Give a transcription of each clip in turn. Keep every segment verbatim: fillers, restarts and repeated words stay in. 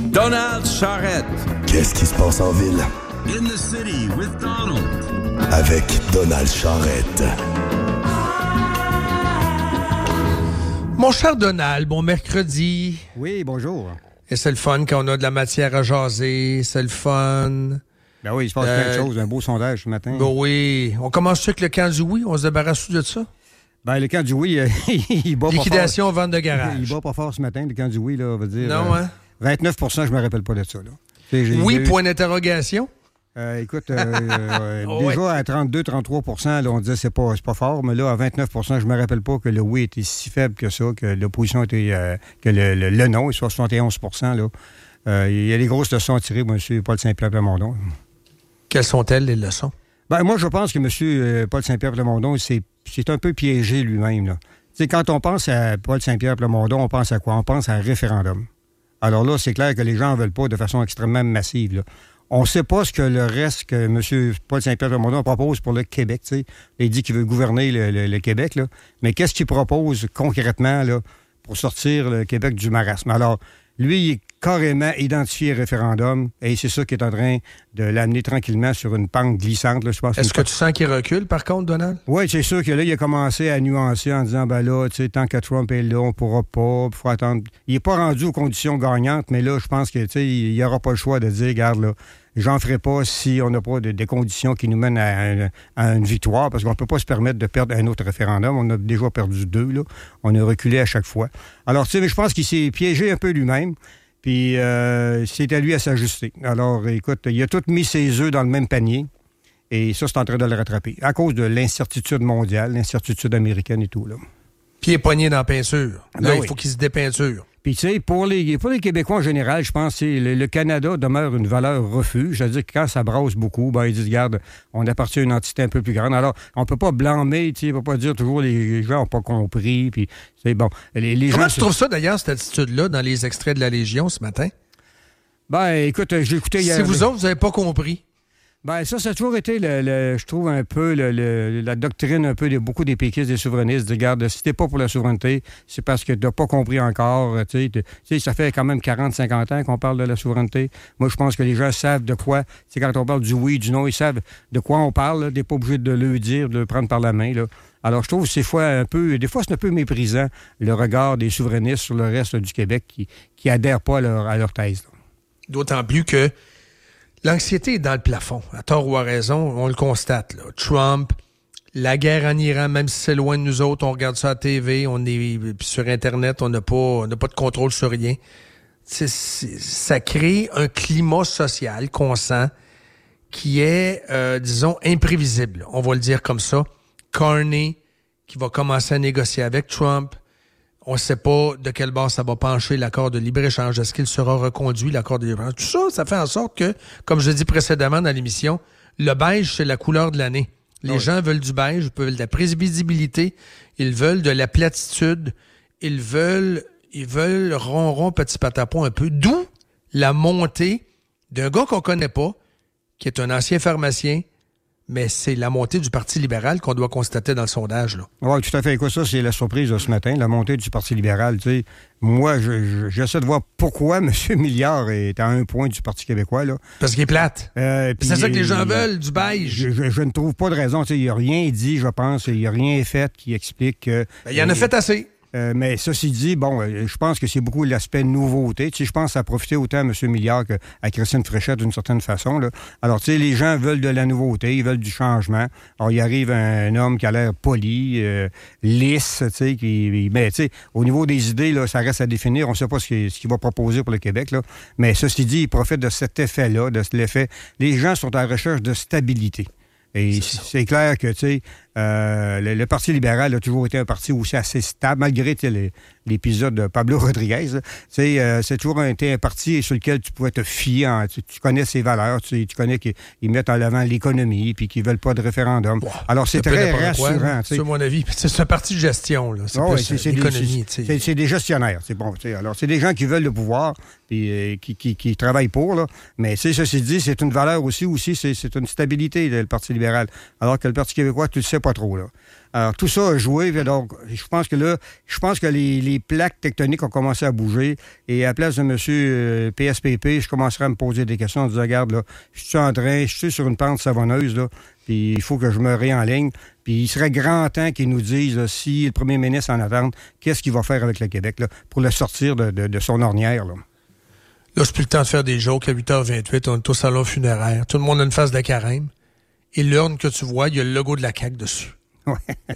Donald Charrette. Qu'est-ce qui se passe en ville? In the city with Donald. Avec Donald Charrette. Mon cher Donald, bon mercredi. Oui, bonjour. Et c'est le fun quand on a de la matière à jaser. C'est le fun. Ben oui, il se passe Euh, plein de choses. Un beau sondage ce matin. Ben oui. On commence avec le camp du oui. On se débarrasse de ça. Ben, le camp du oui, euh, il bat Liquidation, pas fort. vente de garage. Il bat pas fort ce matin, le camp du oui, là, on va dire. Non, euh, hein? vingt-neuf pour cent, je me rappelle pas de ça, là. T'sais, j'ai- Oui, j'ai eu- point d'interrogation. Euh, écoute, euh, euh, Oh, déjà ouais. à trente-deux à trente-trois pour cent, là, on disait c'est pas, c'est pas fort, mais là, à vingt-neuf pour cent, je me rappelle pas que le oui était si faible que ça, que l'opposition était. Euh, que le, le, le non est soixante et onze pour cent, là. Euh, il y a des grosses leçons à tirer, M. Paul Saint-Pierre Plamondon. Quelles sont-elles, les leçons? Ben, moi, je pense que M. euh, Paul Saint-Pierre Plamondon, c'est, c'est un peu piégé lui-même, là. Tu sais, quand on pense à Paul Saint-Pierre Plamondon, on pense à quoi? On pense à un référendum. Alors là, c'est clair que les gens n'en veulent pas de façon extrêmement massive, là. On ne sait pas ce que le reste que M. Paul Saint-Pierre Plamondon propose pour le Québec, tu sais. Il dit qu'il veut gouverner le, le- le Québec, là. Mais qu'est-ce qu'il propose concrètement, là, pour sortir le Québec du marasme? Alors, lui, il est carrément identifié référendum et c'est ça qui est en train de l'amener tranquillement sur une pente glissante, là, je pense. Est-ce que tu sens qu'il recule, par contre, Donald? Oui, c'est sûr que là, il a commencé à nuancer en disant, ben là, tu sais, tant que Trump est là, on pourra pas, il faut attendre. Il n'est pas rendu aux conditions gagnantes, mais là, je pense que, tu sais, il n'y aura pas le choix de dire, regarde, là, j'en ferai pas si on n'a pas de- des conditions qui nous mènent à, à une victoire, parce qu'on ne peut pas se permettre de perdre un autre référendum. On a déjà perdu deux, là. On a reculé à chaque fois. Alors, tu sais, mais je pense qu'il s'est piégé un peu lui-même. Puis, euh, c'est à lui à s'ajuster. Alors, écoute, il a tout mis ses œufs dans le même panier. Et ça, c'est en train de le rattraper. À cause de l'incertitude mondiale, l'incertitude américaine et tout, là. Pied poigné dans la peinture. Là, Ben il oui. faut qu'il se dépeinture. Puis, tu sais, pour les, pour les Québécois en général, je pense que c'est le, le Canada demeure une valeur refuge. C'est-à-dire que quand ça brasse beaucoup, ben, ils disent, regarde, on appartient à une entité un peu plus grande. Alors, on peut pas blâmer, tu sais, on peut pas dire toujours les gens n'ont pas compris. Puis, c'est bon. Les, les Comment gens, tu trouves ça, d'ailleurs, cette attitude-là, dans les extraits de la Légion ce matin? Ben, écoute, j'ai écouté hier. Si vous autres, vous n'avez pas compris. Ben ça, ça a toujours été, le, le- je trouve, un peu le, le- la doctrine un peu de beaucoup des péquistes, des souverainistes. De, regarde, si t'es pas pour la souveraineté, c'est parce que t'as pas compris encore. Tu sais, tu sais, ça fait quand même quarante cinquante ans qu'on parle de la souveraineté. Moi, je pense que les gens savent de quoi. C'est quand on parle du oui, du non, ils savent de quoi on parle. Là. T'es pas obligé de le dire, de le prendre par la main. Là. Alors, je trouve que c'est fois un peu, des fois, c'est un peu méprisant le regard des souverainistes sur le reste du Québec qui, qui adhèrent pas à leur, à leur thèse. Là. D'autant plus que l'anxiété est dans le plafond. À tort ou à raison, on le constate. Là. Trump, la guerre en Iran, même si c'est loin de nous autres, on regarde ça à la T V, on est sur Internet, on n'a pas, on n'a pas de contrôle sur rien. C'est, c'est, ça crée un climat social qu'on sent qui est, euh, disons, imprévisible. On va le dire comme ça. Carney, qui va commencer à négocier avec Trump. On ne sait pas de quelle base ça va pencher l'accord de libre-échange. Est-ce qu'il sera reconduit, l'accord de libre-échange? Tout ça, ça fait en sorte que, comme je l'ai dit précédemment dans l'émission, le beige, c'est la couleur de l'année. Les oui. gens veulent du beige, ils veulent de la prévisibilité, ils veulent de la platitude, ils veulent, ils veulent ronron, petit patapon un peu. D'où la montée d'un gars qu'on connaît pas, qui est un ancien pharmacien, mais c'est la montée du Parti libéral qu'on doit constater dans le sondage, là. Oui, tout à fait. Écoute, ça, c'est la surprise de ce matin, la montée du Parti libéral. Tu sais, moi, je, je, j'essaie de voir pourquoi M. Milliard est à un point du Parti québécois, là. Parce qu'il est plate. Euh, puis, C'est ça que les gens euh, veulent, du beige. Je, je, je ne trouve pas de raison. Tu sais, il n'a rien dit, je pense. Il n'y a rien fait qui explique que... Ben, il en a fait assez. Euh, mais ceci dit, bon, euh, je pense que c'est beaucoup l'aspect nouveauté. Tu sais, je pense que ça a profité autant à M. Milliard qu'à Christine Fréchette d'une certaine façon, là. Alors, tu sais, les gens veulent de la nouveauté, ils veulent du changement. Alors, il arrive un, un homme qui a l'air poli, euh, lisse, tu sais, qui... Mais, tu sais, au niveau des idées, là, ça reste à définir. On ne sait pas ce qu'il, ce qu'il va proposer pour le Québec, là. Mais ceci dit, il profite de cet effet-là, de l'effet... Les gens sont en recherche de stabilité. Et c'est, c'est clair que, tu sais, euh, le, le Parti libéral a toujours été un parti aussi assez stable, malgré les, l'épisode de Pablo Rodriguez. Tu sais, euh, c'est toujours été un parti sur lequel tu pouvais te fier. En, tu, tu connais ses valeurs, tu, tu connais qu'ils mettent en avant l'économie puis qu'ils veulent pas de référendum. Wow, alors, c'est très rassurant. Quoi, c'est mon avis. C'est un parti de gestion, là. C'est oh, plus c'est, c'est l'économie. Des, c'est, c'est des gestionnaires. C'est bon. Alors, c'est des gens qui veulent le pouvoir puis euh, qui, qui, qui travaillent pour, là. Mais, tu sais, ceci dit, c'est une valeur aussi, aussi c'est, c'est une stabilité, le Parti libéral. Alors que le Parti québécois, tu le sais sais pas trop, là. Alors, tout ça a joué, donc je pense que là, je pense que les, les plaques tectoniques ont commencé à bouger, et à la place de M. Euh, P S P P, je commencerai à me poser des questions en disant, regarde, là, je suis en train, je suis sur une pente savonneuse, là, puis il faut que je me réenligne, puis il serait grand temps qu'ils nous disent, là, si le premier ministre en attend, qu'est-ce qu'il va faire avec le Québec, là, pour le sortir de, de, de son ornière, là. Là, c'est plus le temps de faire des jokes. À huit heures vingt-huit, on est au salon funéraire. Tout le monde a une face de carême. Et l'urne que tu vois, il y a le logo de la C A Q dessus. Ouais.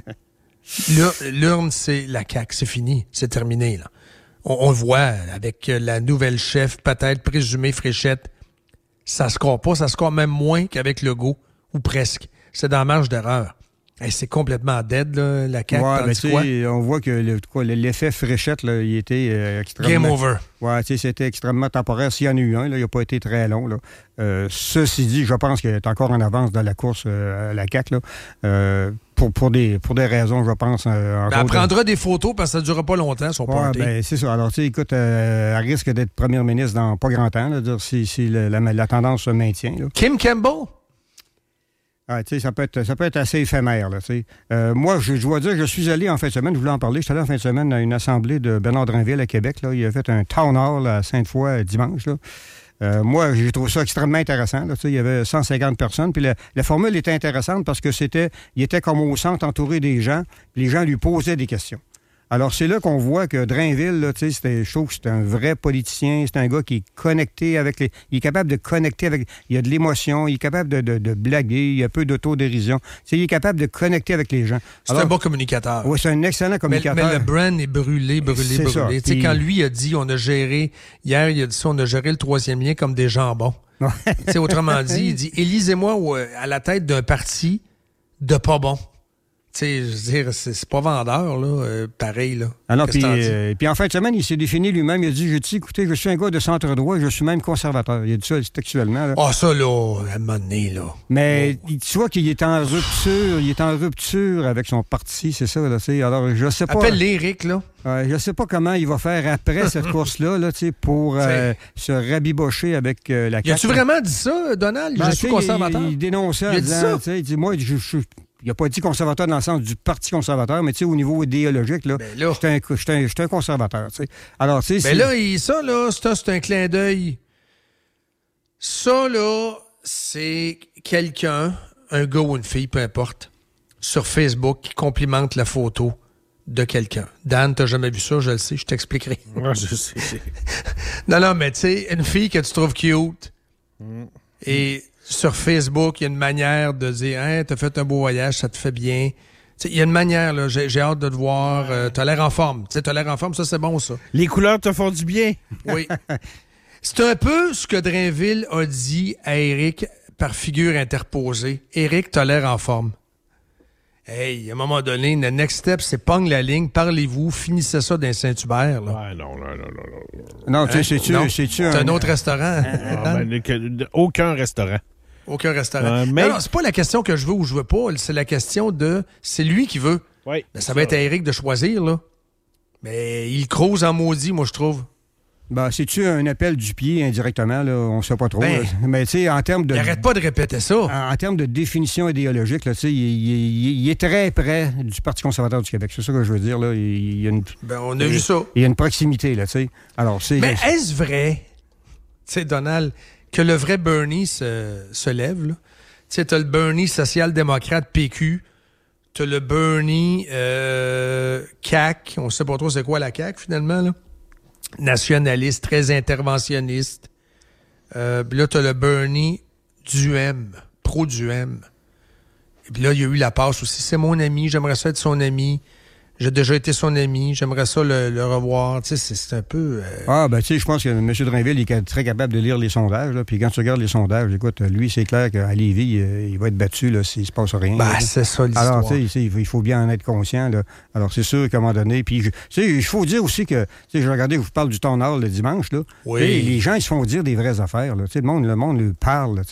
L'urne, c'est la C A Q. C'est fini. C'est terminé, là. On, on le voit avec la nouvelle chef, peut-être présumée Fréchette. Ça score pas. Ça score même moins qu'avec Legault. Ou presque. C'est dans la marge d'erreur. Hey, c'est complètement dead, là, la C A Q. Ouais, tandis ben, quoi? On voit que le, quoi, l'effet Fréchette, là, il était euh, extrêmement... Game over. Ouais, c'était extrêmement temporaire. S'il y en a eu un, là, il n'a pas été très long. Là. Euh, ceci dit, je pense qu'il est encore en avance dans la course euh, à la C A Q. Là. Euh, pour, pour, des, pour des raisons, je pense... Euh, ben, elle prendra de... des photos parce que ça ne durera pas longtemps, son ouais, party. Ben, c'est ça. Alors, tu sais, écoute, euh, elle risque d'être première ministre dans pas grand temps, là, dire, si, si la, la, la tendance se maintient. Là. Kim Campbell? Ah, ça, peut être, ça peut être assez éphémère. Là, euh, moi, je, je dois dire, je suis allé en fin de semaine, je voulais en parler, je suis allé en fin de semaine à une assemblée de Bernard Drinville à Québec. Là. Il a fait un town hall à Sainte-Foy dimanche. Là. Euh, moi, j'ai trouvé ça extrêmement intéressant. Là, il y avait cent cinquante personnes. Puis la, la formule était intéressante parce que c'était, il était comme au centre entouré des gens. Puis les gens lui posaient des questions. Alors, c'est là qu'on voit que Drainville, là, c'était, je trouve que c'est un vrai politicien. C'est un gars qui est connecté avec les... Il est capable de connecter avec... Il y a de l'émotion, il est capable de, de, de blaguer, il y a un peu d'autodérision. T'sais, il est capable de connecter avec les gens. C'est Alors, un bon communicateur. Oui, c'est un excellent communicateur. Mais, mais le brand est brûlé, brûlé, c'est brûlé. Tu sais, Puis... quand lui a dit, on a géré... Hier, il a dit ça, on a géré le troisième lien comme des jambons. Tu sais, autrement dit, il dit, élisez-moi à la tête d'un parti de pas bon. Tu sais, je veux dire, c'est, c'est pas vendeur, là, euh, pareil, là. Ah non, puis, euh, puis en fin de semaine, il s'est défini lui-même. Il a dit, j'ai dit, écoutez, je suis un gars de centre-droit, je suis même conservateur. Il a dit ça textuellement. Ah, oh, ça, là, à un moment donné, là. Mais oh. Tu vois qu'il est en rupture, il est en rupture avec son parti, c'est ça, là, tu sais. Alors, je sais pas... Appelle l'Éric, là. Euh, je sais pas comment il va faire après cette course-là, là, tu sais, pour euh, se rabibocher avec euh, la C A Q. Y a-tu vraiment dit ça, Donald? Ben, je suis conservateur. Il, il dénonçait en il disant, tu sais, il dit, moi, je suis... Il n'a pas dit conservateur dans le sens du Parti conservateur, mais tu sais, au niveau idéologique, là, ben là. j'étais un, j'étais un, j'étais un conservateur, tu sais. Alors, tu sais... Ben là, il, ça, là, ça, c'est un clin d'œil. Ça, là, c'est quelqu'un, un gars ou une fille, peu importe, sur Facebook, qui complimente la photo de quelqu'un. Dan, t'as jamais vu ça, je le sais, je t'expliquerai. Ouais, je sais. non, non, mais tu sais, une fille que tu trouves cute, mm. et... Sur Facebook, il y a une manière de dire hey, « t'as fait un beau voyage, ça te fait bien. » Il y a une manière, là, j'ai, j'ai hâte de te voir. Euh, t'as l'air en forme. T'sais, t'as l'air en forme, ça, c'est bon, ça. Les couleurs te font du bien. Oui. C'est un peu ce que Drainville a dit à Éric par figure interposée. « Éric, t'as l'air en forme. » Hey, à un moment donné, le next step, c'est pogne la ligne, parlez-vous, finissez ça dans Saint-Hubert. Là. Ouais, non, non, non, non. Non, tu sais, c'est-tu, non. c'est-tu un... C'est un autre Ah, restaurant. Ah, ben, aucun restaurant. Aucun restaurant. Euh, mais... Non, non, c'est pas la question que je veux ou je veux pas. C'est la question de... C'est lui qui veut. Oui. Ben, ça va être à Éric de choisir, là. Mais il crouse en maudit, moi, je trouve. Ben, c'est-tu un appel du pied indirectement, là? On sait pas trop. Ben, mais tu sais, en termes de... Il arrête pas de répéter ça. En, en termes de définition idéologique, là, tu sais, il, il, il est très près du Parti conservateur du Québec. C'est ça que je veux dire, là. Il, il y a une... Ben, on a vu ça. Il y a une proximité, là, tu sais. Alors, c'est... Mais est-ce vrai, tu sais, Donald, que le vrai Bernie se, se lève, là? Tu sais, t'as le Bernie social-démocrate P Q, t'as le Bernie euh, C A Q, on sait pas trop c'est quoi la C A Q, finalement, là. Nationaliste, très interventionniste. Euh, puis là, t'as le Bernie du M, pro-du M. Et puis là, il y a eu la passe aussi. C'est mon ami, j'aimerais ça être son ami. J'ai déjà été son ami, j'aimerais ça le, le revoir. Tu sais, c'est, c'est un peu... Euh... Ah, ben tu sais, je pense que M. Drainville est très capable de lire les sondages. Là. Puis quand tu regardes les sondages, écoute, lui, c'est clair qu'à Lévis, il, il va être battu là, s'il se passe rien. Ben, là. c'est ça l'histoire. Alors, tu sais, il faut bien en être conscient. Là. Alors, c'est sûr qu'à un moment donné... Puis, tu sais, il faut dire aussi que... Tu sais, je regardais, je vous parle du town hall le dimanche, là. Oui. Et les gens, ils se font dire des vraies affaires, là. Tu sais, le monde, le monde lui parle, tu sais.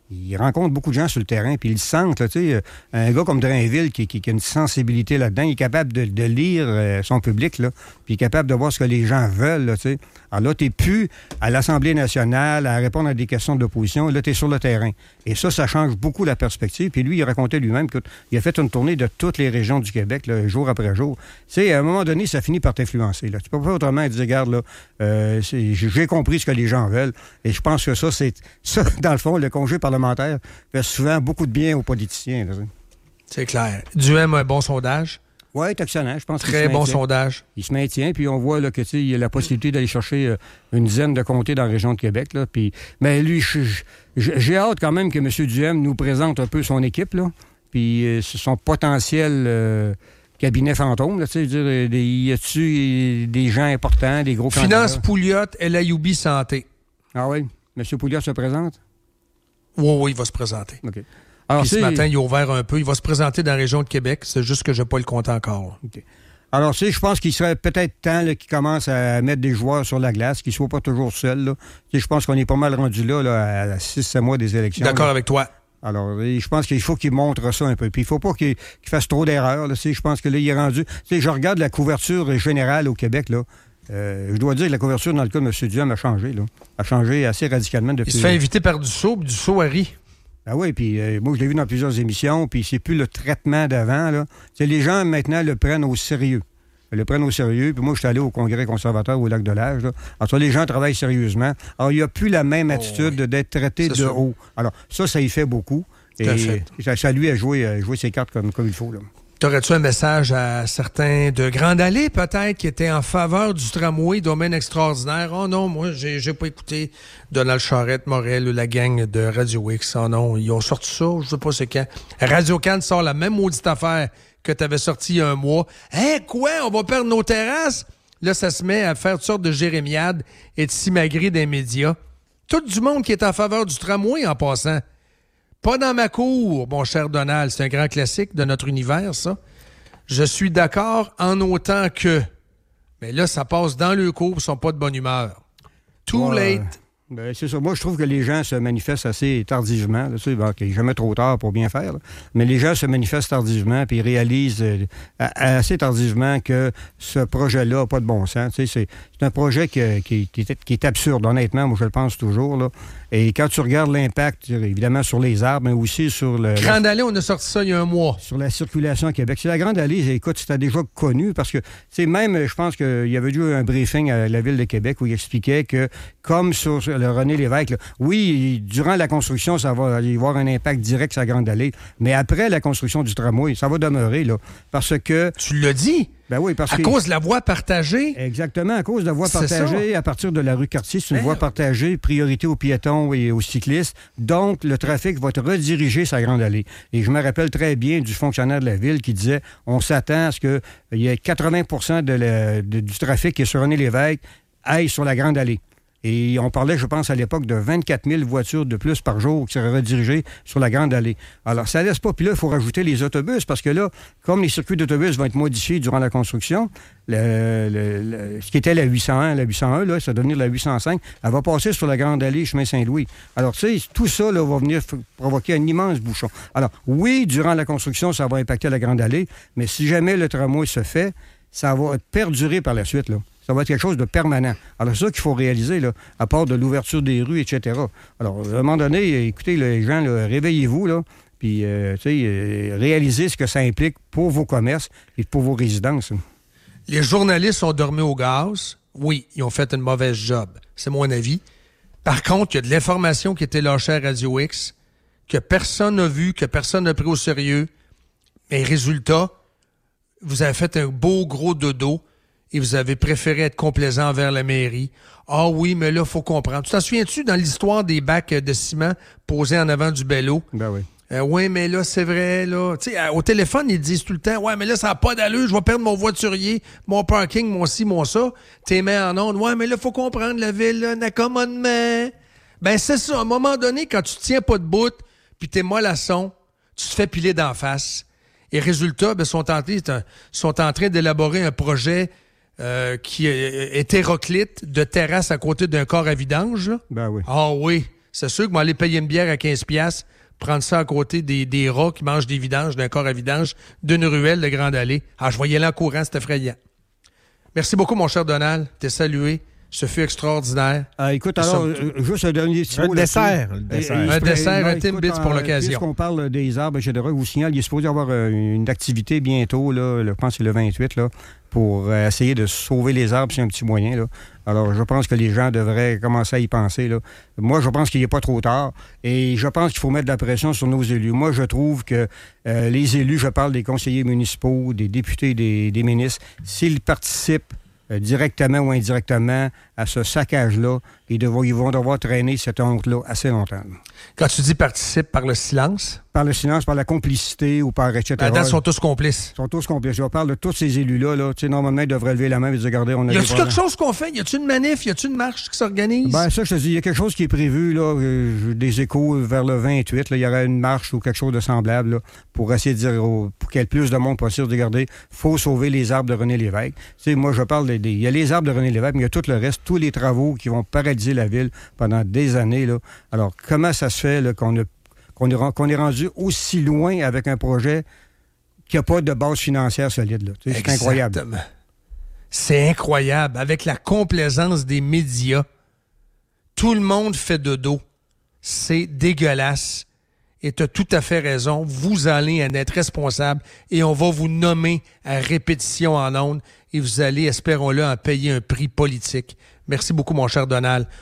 il rencontre beaucoup de gens sur le terrain, puis ils le sentent. Là, un gars comme Drainville qui, qui, qui a une sensibilité là-dedans, il est capable de, de lire euh, son public, là, puis il est capable de voir ce que les gens veulent. Là, Alors là, tu n'es plus à l'Assemblée nationale à répondre à des questions d'opposition. Là, tu es sur le terrain. Et ça, ça change beaucoup la perspective. Puis lui, il racontait lui-même qu'il a fait une tournée de toutes les régions du Québec, là, jour après jour. T'sais, à un moment donné, ça finit par t'influencer. Là. Tu peux pas autrement dire, regarde, là, euh, j'ai compris ce que les gens veulent. Et je pense que ça, c'est ça, dans le fond, le congé parlementaire fait souvent beaucoup de bien aux politiciens. Là. C'est clair. Duhem a un bon sondage. Oui, c'est excellent. Je pense Très bon sondage. Il se maintient, puis on voit là, que il y a la possibilité d'aller chercher euh, une dizaine de comtés dans la région de Québec. Là, puis, mais lui, j'ai hâte quand même que M. Duhem nous présente un peu son équipe, là, puis euh, son potentiel euh, cabinet fantôme. Là, dire, des, y a-tu des gens importants, des gros candidats? Finance Pouliot, L A U B Santé. Ah oui? M. Pouliot se présente? Oui, oui, il va se présenter. OK. Alors, Puis ce matin, il a ouvert un peu. Il va se présenter dans la région de Québec. C'est juste que je n'ai pas le compte encore. Okay. Alors, tu sais, je pense qu'il serait peut-être temps qu'il commence à mettre des joueurs sur la glace, qu'ils ne soient pas toujours seuls. Là. Tu sais, je pense qu'on est pas mal rendu là, là à six sept mois des élections. D'accord là. avec toi. Alors, je pense qu'il faut qu'il montre ça un peu. Puis il ne faut pas qu'il, qu'il fasse trop d'erreurs. Là. Tu sais, je pense que là, il est rendu... Tu sais, je regarde la couverture générale au Québec, là. Euh, je dois dire que la couverture dans le cas de M. Duhem a changé, là. A changé assez radicalement depuis... Il se fait inviter par Dussault, puis Dussault a ri. Ah oui, puis euh, moi, je l'ai vu dans plusieurs émissions, puis c'est plus le traitement d'avant, là. T'sais, les gens, maintenant, le prennent au sérieux. Ils le prennent au sérieux, puis moi, je suis allé au Congrès conservateur au Lac-de-L'Âge, là. Alors, ça, les gens travaillent sérieusement. Alors, il n'y a plus la même attitude oh, oui. d'être traité de sûr. haut. Alors, ça, ça y fait beaucoup. Et ça, ça lui a joué, a joué ses cartes comme, comme il faut, là. T'aurais-tu un message à certains de Grande Allée, peut-être, qui étaient en faveur du tramway, domaine extraordinaire? Oh non, moi, j'ai, j'ai pas écouté Donald Charrette, Morel ou la gang de Radio X. Oh non, ils ont sorti ça, je sais pas c'est quand. Radio-Can sort la même maudite affaire que t'avais sorti il y a un mois. Hein, quoi? On va perdre nos terrasses? Là, ça se met à faire toutes sortes de jérémiades et de simagrées des médias. Tout du monde qui est en faveur du tramway, en passant. Pas dans ma cour, mon cher Donald. C'est un grand classique de notre univers, ça. Je suis d'accord en autant que... Mais là, ça passe dans le cours, ils sont pas de bonne humeur. Too ouais, late. Ben, c'est ça. Moi, je trouve que les gens se manifestent assez tardivement. Là, tu sais, bon, okay, jamais trop tard pour bien faire. Là. Mais les gens se manifestent tardivement puis ils réalisent euh, assez tardivement que ce projet-là n'a pas de bon sens. Tu sais, c'est, c'est un projet qui, qui, qui, est, qui est absurde, honnêtement. Moi, je le pense toujours. Là. Et quand tu regardes l'impact, évidemment, sur les arbres, mais aussi sur le... Grande Allée, on a sorti ça il y a un mois. Sur la circulation à Québec. C'est la Grande Allée, écoute, c'était déjà connu parce que, tu sais, même, je pense qu'il y avait eu un briefing à la Ville de Québec où il expliquait que, comme sur le René Lévesque, là, oui, durant la construction, ça va y avoir un impact direct sur la Grande Allée, mais après la construction du tramway, ça va demeurer, là, parce que... Tu l'as dit? Ben oui, parce à que... cause de la voie partagée? Exactement, à cause de la voie c'est partagée ça. À partir de la rue Cartier. C'est une ben... voie partagée, priorité aux piétons et aux cyclistes. Donc, le trafic va être redirigé sur la Grande Allée. Et je me rappelle très bien du fonctionnaire de la Ville qui disait on s'attend à ce qu'il y ait quatre-vingts pour cent de la, de, du trafic qui est sur René Lévesque aille sur la Grande Allée. Et on parlait, je pense, à l'époque de vingt-quatre mille voitures de plus par jour qui seraient redirigées sur la Grande Allée. Alors, ça laisse pas. Puis là, il faut rajouter les autobus parce que là, comme les circuits d'autobus vont être modifiés durant la construction, le, le, le, ce qui était la huit cent un, la huit cent un, là, ça va devenir la huit cent cinq, elle va passer sur la Grande Allée, chemin Saint-Louis. Alors, tu sais, tout ça là, va venir f- provoquer un immense bouchon. Alors, oui, durant la construction, ça va impacter la Grande Allée, mais si jamais le tramway se fait, ça va perdurer par la suite, là. Ça va être quelque chose de permanent. Alors, c'est ça qu'il faut réaliser, là, à part de l'ouverture des rues, et cetera. Alors, à un moment donné, écoutez, les gens, là, réveillez-vous, là, puis, euh, tu sais, euh, réalisez ce que ça implique pour vos commerces et pour vos résidences. Les journalistes ont dormi au gaz. Oui, ils ont fait une mauvaise job. C'est mon avis. Par contre, il y a de l'information qui était lâchée à Radio X, que personne n'a vu, que personne n'a pris au sérieux. Mais résultat, vous avez fait un beau gros dodo et vous avez préféré être complaisant envers la mairie. Ah oui, mais là, il faut comprendre. Tu t'en souviens-tu dans l'histoire des bacs de ciment posés en avant du bello? Ben oui. Euh, oui, mais là, c'est vrai, là. Tu sais, au téléphone, ils disent tout le temps, ouais, mais là, ça n'a pas d'allure, je vais perdre mon voiturier, mon parking, mon ci, mon ça. T'es mis en onde. Ouais, mais là, il faut comprendre, la ville, là, un accommodement. Ben, c'est ça. À un moment donné, quand tu te tiens pas debout, puis t'es mollasson, tu te fais piler d'en face. Et résultat, ben, sont en, sont en train d'élaborer un projet euh, qui est hétéroclite de terrasse à côté d'un corps à vidange, là. Ben oui. Ah oui. C'est sûr que moi, aller payer une bière à quinze piastres, prendre ça à côté des, des rats qui mangent des vidanges d'un corps à vidange d'une ruelle de Grande Allée. Ah, je voyais là en courant, c'était effrayant. Merci beaucoup, mon cher Donald. T'es salué. Ce fut extraordinaire. Euh, écoute, alors, sommes... euh, juste un dernier petit Un mot dessert. là-dessus. Un dessert, Et- et- Un dessert, non, un écoute, Timbits pour euh, l'occasion. Puisqu'on parle des arbres, et cetera, je vous signale, il est supposé y avoir euh, une activité bientôt, là, je pense que c'est le vingt-huit, là, pour euh, essayer de sauver les arbres, c'est un petit moyen. Là. Alors, je pense que les gens devraient commencer à y penser. Là. Moi, je pense qu'il n'est pas trop tard et je pense qu'il faut mettre de la pression sur nos élus. Moi, je trouve que euh, les élus, je parle des conseillers municipaux, des députés, des, des ministres, s'ils participent euh, directement ou indirectement à ce saccage-là, ils, devront, ils vont devoir traîner cette honte-là assez longtemps. Quand tu dis participe par le silence, Par le silence, par la complicité ou par et cetera. là-dedans, ils sont tous complices. Ils sont tous complices. Je parle de tous ces élus-là. Là. Tu sais, normalement, ils devraient lever la main et dire, regardez, on a Y des a-tu problèmes. quelque chose qu'on fait? Y a-tu une manif? Y a-tu une marche qui s'organise? Ben, ça, je te dis, il y a quelque chose qui est prévu, là, euh, des échos vers le vingt-huit. Là, il y aura une marche ou quelque chose de semblable là, pour essayer de dire, au- pour qu'il y ait le plus de monde possible, de regarder, il faut sauver les arbres de René Lévesque. Tu sais, moi, je parle des. des- Il y a les arbres de René Lévesque, mais il y a tout le reste, tous les travaux qui vont paralyser la ville pendant des années. Là. Alors, comment ça se fait là, qu'on, a, qu'on, est, ren- qu'on est rendu aussi loin avec un projet qui n'a pas de base financière solide? Là. Tu sais, c'est incroyable. Exactement. C'est incroyable. Avec la complaisance des médias, tout le monde fait de dos. C'est dégueulasse. Et tu as tout à fait raison. Vous allez en être responsable et on va vous nommer à répétition en ondes et vous allez, espérons-le, en payer un prix politique. Merci beaucoup, mon cher Donald.